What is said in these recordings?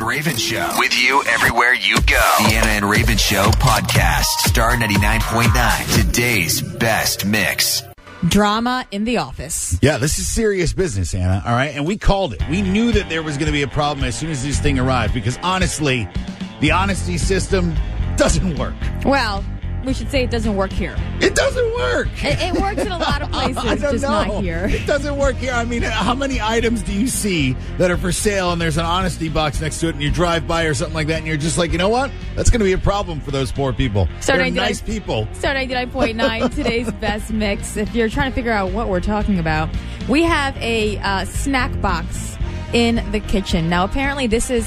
Raven Show. With you everywhere you go. The Anna and Raven Show podcast. Star 99.9. Today's best mix. Drama in the office. Yeah, this is serious business, Anna, all right? And we called it. We knew that there was going to be a problem as soon as this thing arrived because, honestly, the honesty system doesn't work. Well, we should say it doesn't work here. It doesn't work. It works in a lot of places, just not here. It doesn't work here. I mean, how many items do you see that are for sale and there's an honesty box next to it and you drive by or something like that and you're just like, you know what? That's going to be a problem for those poor people. They're nice people. Star 99.9, today's best mix. If you're trying to figure out what we're talking about, we have a snack box in the kitchen. Now, apparently this is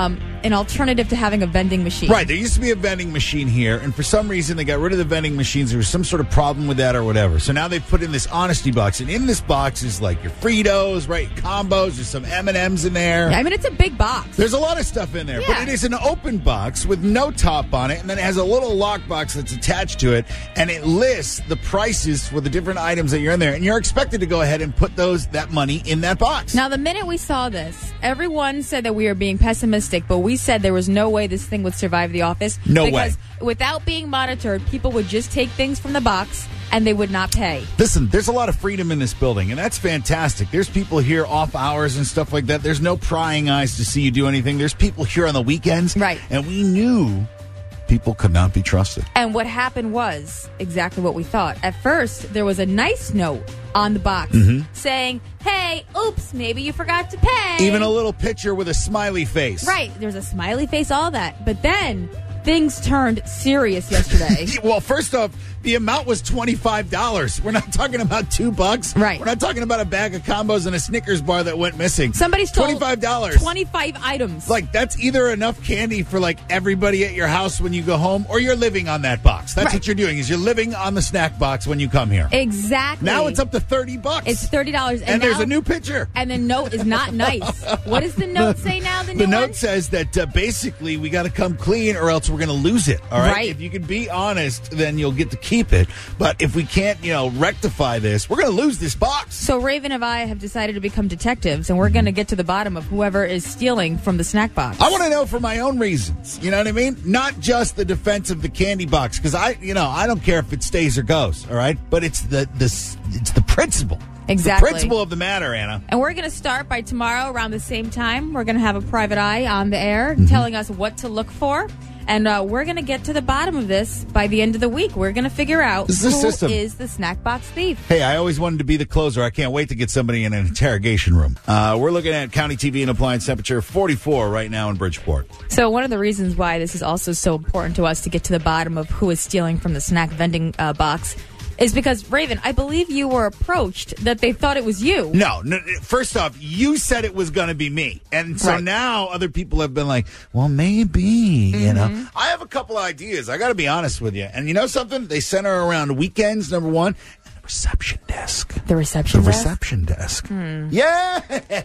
an alternative to having a vending machine. Right. There used to be a vending machine here, and for some reason they got rid of the vending machines. There was some sort of problem with that or whatever. So now they've put in this honesty box, and in this box is like your Fritos, right? Combos. There's some M&Ms in there. Yeah, I mean, it's a big box. There's a lot of stuff in there, but it is an open box with no top on it, and then it has a little lockbox that's attached to it, and it lists the prices for the different items that you're in there, and you're expected to go ahead and put that money in that box. Now, the minute we saw this, everyone said that we were being pessimistic, but we said there was no way this thing would survive the office. No way. Because without being monitored, people would just take things from the box and they would not pay. Listen, there's a lot of freedom in this building, and that's fantastic. There's people here off hours and stuff like that. There's no prying eyes to see you do anything. There's people here on the weekends. Right. And we knew people could not be trusted. And what happened was exactly what we thought. At first, there was a nice note on the box saying, hey, oops, maybe you forgot to pay. Even a little picture with a smiley face. Right. There's a smiley face, all that. But then things turned serious yesterday. Well, first off, the amount was $25. We're not talking about $2. Right. We're not talking about a bag of combos and a Snickers bar that went missing. Somebody stole $25. 25 items. Like, that's either enough candy for, like, everybody at your house when you go home, or you're living on that box. That's what you're doing, is you're living on the snack box when you come here. Exactly. Now it's up to $30. It's $30. And there's a new picture. And the note is not nice. What does the note say now, the new The note one? says that basically we got to come clean or else we're going to lose it, all right? Right. If you can be honest, then you'll get to keep it. But if we can't, rectify this, we're going to lose this box. So Raven and I have decided to become detectives, and we're going to get to the bottom of whoever is stealing from the snack box. I want to know for my own reasons. You know what I mean? Not just the defense of the candy box, because I don't care if it stays or goes, all right? But it's the principle. Exactly. The principle of the matter, Anna. And we're going to start by tomorrow around the same time. We're going to have a private eye on the air telling us what to look for. And we're going to get to the bottom of this by the end of the week. We're going to figure out who is the snack box thief. Hey, I always wanted to be the closer. I can't wait to get somebody in an interrogation room. We're looking at County TV and appliance temperature 44 right now in Bridgeport. So one of the reasons why this is also so important to us to get to the bottom of who is stealing from the snack vending box is because, Raven, I believe you were approached that they thought it was you. No, first off, you said it was going to be me. And so now other people have been like, well, maybe, I have a couple ideas. I got to be honest with you. And you know something? They center around weekends, number one, and the reception desk. The reception desk? The reception desk. Yeah.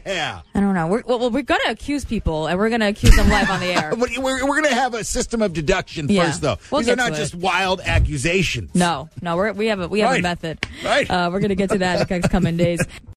I don't know. We're going to accuse people, and we're going to accuse them live on the air. We're going to have a system of deduction first, though. These are not just wild accusations. No, we have a method. Right. We're going to get to that in the next coming days.